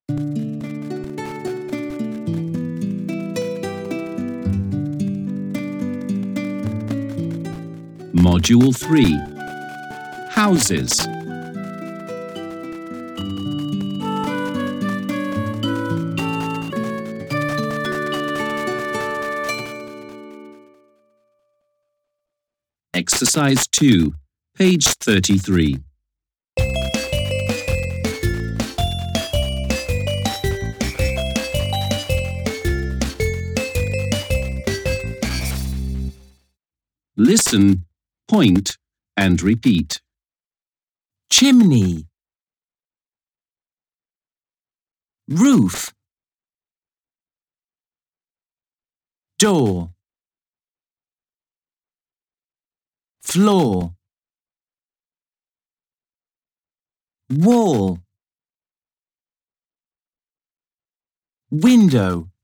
Module 3. Houses. Exercise 2, page 33. Listen, point, and repeat. Chimney, roof, door, floor, wall, window,